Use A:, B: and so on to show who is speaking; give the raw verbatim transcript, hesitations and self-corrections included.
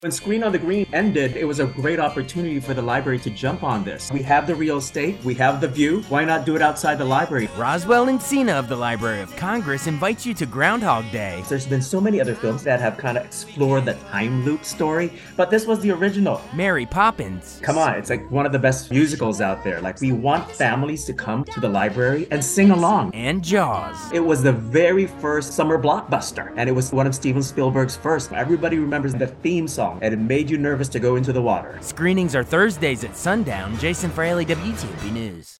A: When Screen on the Green ended, it was a great opportunity for the library to jump on this. We have the real estate, we have the view, why not do it outside the library?
B: Roswell and Cena of the Library of Congress invites you to Groundhog Day.
A: There's been so many other films that have kind of explored the time loop story, but this was the original.
B: Mary Poppins.
A: Come on, it's like one of the best musicals out there. Like, we want families to come to the library and sing along.
B: And Jaws.
A: It was the very first summer blockbuster, and it was one of Steven Spielberg's first. Everybody remembers the theme song, and it made you nervous to go into the water.
B: Screenings are Thursdays at sundown. Jason Fraley, W T O P News.